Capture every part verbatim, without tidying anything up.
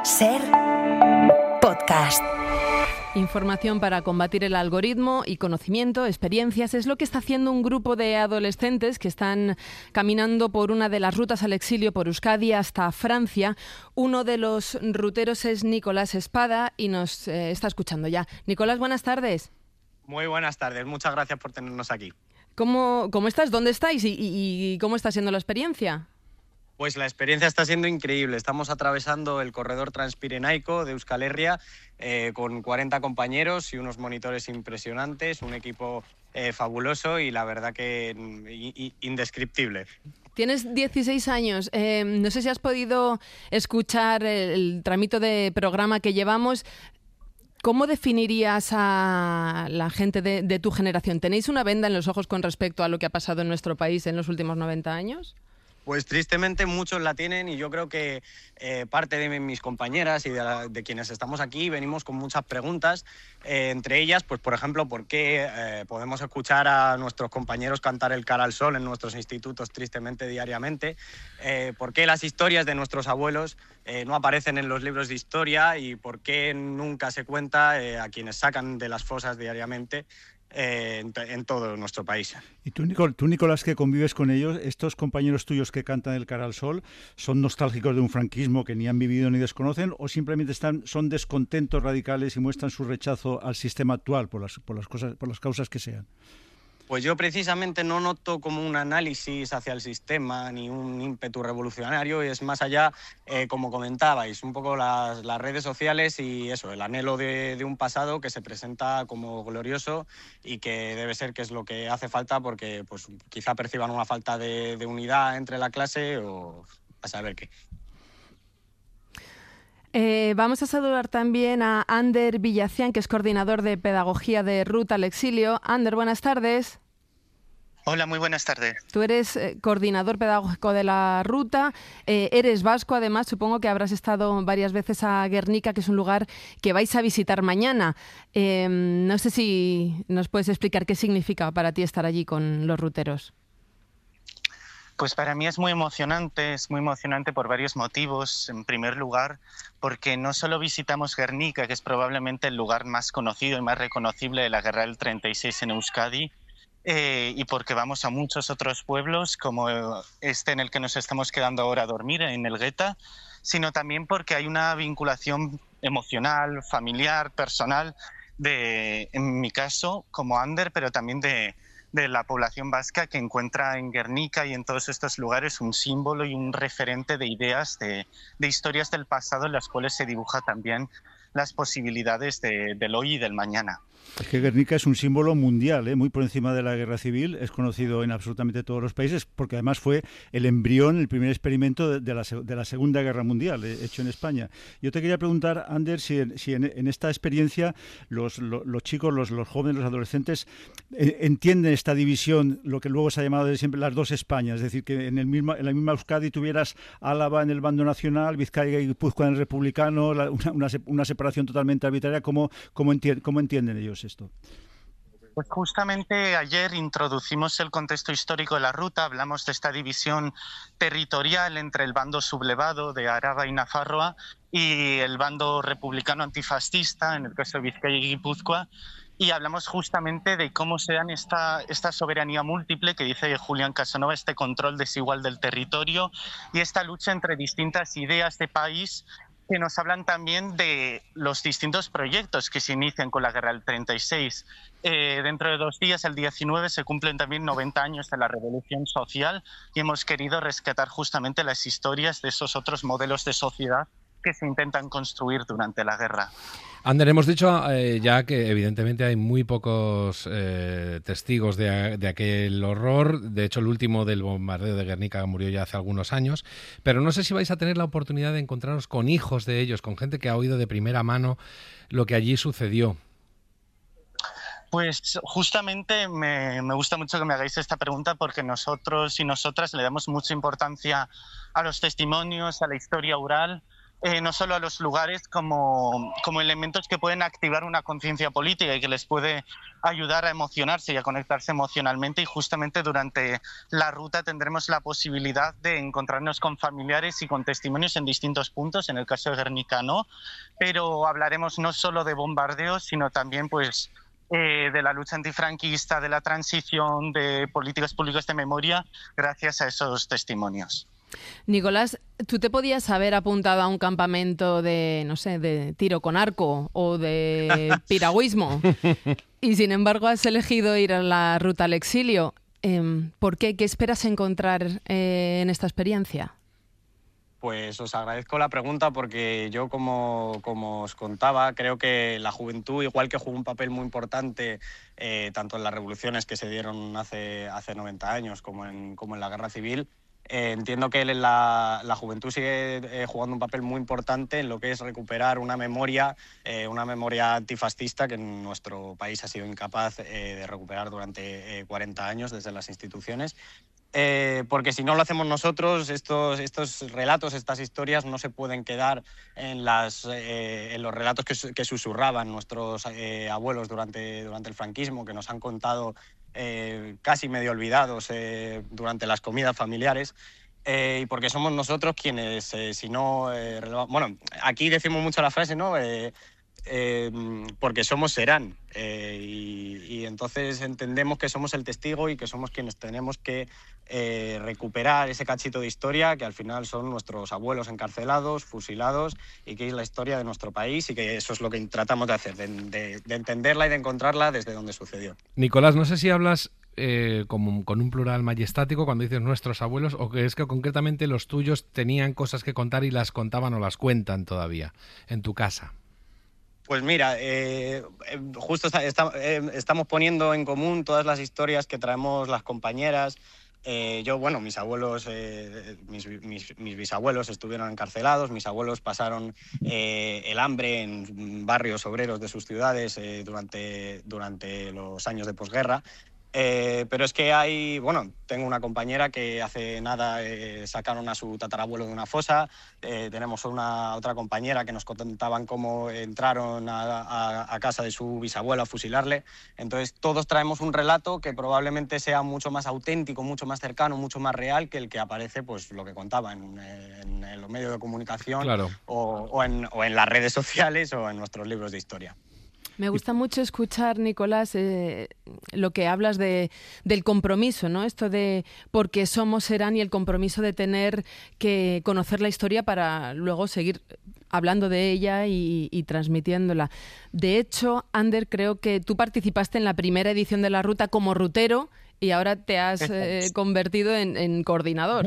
Ser podcast. Información para combatir el algoritmo y conocimiento, experiencias, es lo que está haciendo un grupo de adolescentes que están caminando por una de las rutas al exilio por Euskadi hasta Francia. Uno de los ruteros es Nicolás Espada y nos eh, está escuchando ya. Nicolás, buenas tardes. Muy buenas tardes, muchas gracias por tenernos aquí. ¿Cómo, cómo estás? ¿Dónde estáis? ¿Y, y, y cómo está siendo la experiencia? Pues la experiencia está siendo increíble. Estamos atravesando el corredor transpirenaico de Euskal Herria eh, con cuarenta compañeros y unos monitores impresionantes, un equipo eh, fabuloso y la verdad que i, i, indescriptible. Tienes dieciséis años. Eh, no sé si has podido escuchar el, el tramito de programa que llevamos. ¿Cómo definirías a la gente de, de tu generación? ¿Tenéis una venda en los ojos con respecto a lo que ha pasado en nuestro país en los últimos noventa años? Pues tristemente muchos la tienen y yo creo que eh, parte de mis compañeras y de, la, de quienes estamos aquí venimos con muchas preguntas, eh, entre ellas, pues por ejemplo, ¿por qué eh, podemos escuchar a nuestros compañeros cantar el cara al sol en nuestros institutos tristemente diariamente? Eh, ¿Por qué las historias de nuestros abuelos eh, no aparecen en los libros de historia? ¿Y por qué nunca se cuenta eh, a quienes sacan de las fosas diariamente? Eh, en, en todo nuestro país. Y tú, Nicol, tú, Nicolás, que convives con ellos, estos compañeros tuyos que cantan el cara al sol, ¿son nostálgicos de un franquismo que ni han vivido ni desconocen o simplemente están, son descontentos radicales y muestran su rechazo al sistema actual por las, por las cosas, por las causas que sean? Pues yo precisamente no noto como un análisis hacia el sistema ni un ímpetu revolucionario, y es más allá, eh, como comentabais, un poco las, las redes sociales y eso, el anhelo de, de un pasado que se presenta como glorioso y que debe ser que es lo que hace falta porque pues, quizá perciban una falta de, de unidad entre la clase o a saber qué. Eh, vamos a saludar también a Ander Villacián, que es coordinador de pedagogía de Ruta al Exilio. Ander, buenas tardes. Hola, muy buenas tardes. Tú eres eh, coordinador pedagógico de la ruta, eh, eres vasco, además supongo que habrás estado varias veces a Guernica, que es un lugar que vais a visitar mañana. Eh, no sé si nos puedes explicar qué significa para ti estar allí con los ruteros. Pues para mí es muy emocionante, es muy emocionante por varios motivos. En primer lugar, porque no solo visitamos Guernica, que es probablemente el lugar más conocido y más reconocible de la guerra del treinta y seis en Euskadi, eh, y porque vamos a muchos otros pueblos, como este en el que nos estamos quedando ahora a dormir, en Elgueta, sino también porque hay una vinculación emocional, familiar, personal, de, en mi caso, como Ander, pero también de... de la población vasca que encuentra en Guernica y en todos estos lugares un símbolo y un referente de ideas, de, de historias del pasado en las cuales se dibuja también las posibilidades de, del hoy y del mañana. Es que Guernica es un símbolo mundial, ¿eh? Muy por encima de la guerra civil, es conocido en absolutamente todos los países, porque además fue el embrión, el primer experimento de, de, la, de la Segunda Guerra Mundial, eh, hecho en España. Yo te quería preguntar, Ander, si en, si en, en esta experiencia los, los, los chicos, los, los jóvenes, los adolescentes eh, entienden esta división, lo que luego se ha llamado de siempre las dos Españas, es decir, que en, el misma, en la misma Euskadi tuvieras Álava en el bando nacional, Vizcaya y Guipúzcoa en el republicano, la, una, una, una separación totalmente arbitraria. ¿Cómo, cómo, enti- cómo entienden ellos esto? Pues justamente ayer introducimos el contexto histórico de la ruta, hablamos de esta división territorial entre el bando sublevado de Araba y Nafarroa y el bando republicano antifascista, en el caso de Vizcaya y Guipúzcoa, y hablamos justamente de cómo se dan esta, esta soberanía múltiple que dice Julián Casanova, este control desigual del territorio y esta lucha entre distintas ideas de país que nos hablan también de los distintos proyectos que se inician con la guerra del treinta y seis. Eh, dentro de dos días, el diecinueve, se cumplen también noventa años de la Revolución Social y hemos querido rescatar justamente las historias de esos otros modelos de sociedad que se intentan construir durante la guerra. Ander, hemos dicho eh, ya que evidentemente hay muy pocos eh, testigos de, de aquel horror. De hecho, el último del bombardeo de Guernica murió ya hace algunos años. Pero no sé si vais a tener la oportunidad de encontraros con hijos de ellos, con gente que ha oído de primera mano lo que allí sucedió. Pues justamente me, me gusta mucho que me hagáis esta pregunta porque nosotros y nosotras le damos mucha importancia a los testimonios, a la historia oral, eh, no solo a los lugares como, como elementos que pueden activar una conciencia política y que les puede ayudar a emocionarse y a conectarse emocionalmente, y justamente durante la ruta tendremos la posibilidad de encontrarnos con familiares y con testimonios en distintos puntos. En el caso de Guernica no, pero hablaremos no solo de bombardeos, sino también pues eh, de la lucha antifranquista, de la transición, de políticas públicas de memoria, gracias a esos testimonios. Nicolás, ¿tú te podías haber apuntado a un campamento de, no sé, de tiro con arco o de piragüismo y sin embargo has elegido ir a la ruta al exilio? Eh, ¿Por qué? ¿Qué esperas encontrar eh, en esta experiencia? Pues os agradezco la pregunta porque yo, como, como os contaba, creo que la juventud, igual que jugó un papel muy importante eh, tanto en las revoluciones que se dieron hace, hace noventa años como en, como en la guerra civil, Eh, entiendo que la, la juventud sigue eh, jugando un papel muy importante en lo que es recuperar una memoria, eh, una memoria antifascista que en nuestro país ha sido incapaz eh, de recuperar durante eh, cuarenta años desde las instituciones. Eh, porque si no lo hacemos nosotros, estos, estos relatos, estas historias no se pueden quedar en, las, eh, en los relatos que, que susurraban nuestros eh, abuelos durante, durante el franquismo, que nos han contado eh, casi medio olvidados eh, durante las comidas familiares. Eh, y porque somos nosotros quienes, eh, si no... Eh, bueno, aquí decimos mucho la frase, ¿no? Eh, Eh, porque somos serán eh, y, y entonces entendemos que somos el testigo y que somos quienes tenemos que eh, recuperar ese cachito de historia que al final son nuestros abuelos encarcelados, fusilados, y que es la historia de nuestro país, y que eso es lo que tratamos de hacer, de, de, de entenderla y de encontrarla desde donde sucedió. Nicolás, no sé si hablas eh, como, con un plural majestático cuando dices nuestros abuelos, o que es que concretamente los tuyos tenían cosas que contar y las contaban o las cuentan todavía en tu casa. Pues mira, eh, justo está, está, eh, estamos poniendo en común todas las historias que traemos las compañeras. Eh, yo, bueno, mis abuelos, eh, mis, mis, mis bisabuelos estuvieron encarcelados, mis abuelos pasaron eh, el hambre en barrios obreros de sus ciudades eh, durante, durante los años de posguerra. Eh, pero es que hay, bueno, tengo una compañera que hace nada eh, sacaron a su tatarabuelo de una fosa, eh, tenemos una otra compañera que nos contaban cómo entraron a, a, a casa de su bisabuelo a fusilarle. Entonces todos traemos un relato que probablemente sea mucho más auténtico, mucho más cercano, mucho más real que el que aparece, pues lo que contaba en, en, en los medios de comunicación, claro. o, o, en, o en las redes sociales o en nuestros libros de historia. Me gusta mucho escuchar, Nicolás, eh, lo que hablas de, del compromiso, ¿no? Esto de porque somos serán y el compromiso de tener que conocer la historia para luego seguir hablando de ella y, y transmitiéndola. De hecho, Ander, creo que tú participaste en la primera edición de la ruta como rutero y ahora te has eh, convertido en, en coordinador.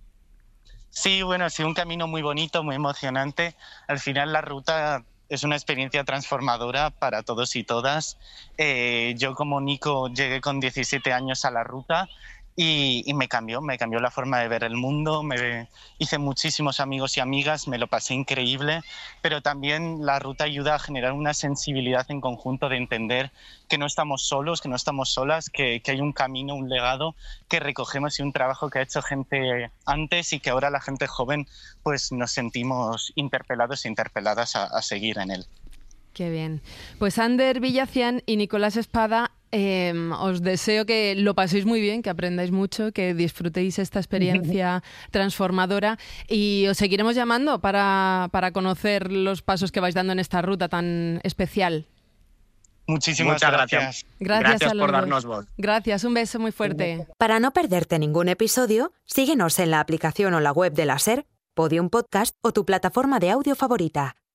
Sí, bueno, ha sido un camino muy bonito, muy emocionante. Al final la ruta es una experiencia transformadora para todos y todas. Eh, yo como Nico llegué con diecisiete años a la ruta y, y me cambió, me cambió la forma de ver el mundo, me hice muchísimos amigos y amigas, me lo pasé increíble, pero también la ruta ayuda a generar una sensibilidad en conjunto de entender que no estamos solos, que no estamos solas, que, que hay un camino, un legado que recogemos y un trabajo que ha hecho gente antes y que ahora la gente joven pues nos sentimos interpelados e interpeladas a, a seguir en él. Qué bien. Pues Ander Villacián y Nicolás Espada, eh, os deseo que lo paséis muy bien, que aprendáis mucho, que disfrutéis esta experiencia transformadora y os seguiremos llamando para, para conocer los pasos que vais dando en esta ruta tan especial. Muchísimas Muchas gracias. Gracias, gracias, gracias a los por dos. darnos voz. Gracias, un beso muy fuerte. Para no perderte ningún episodio, síguenos en la aplicación o la web de la SER, Podium Podcast o tu plataforma de audio favorita.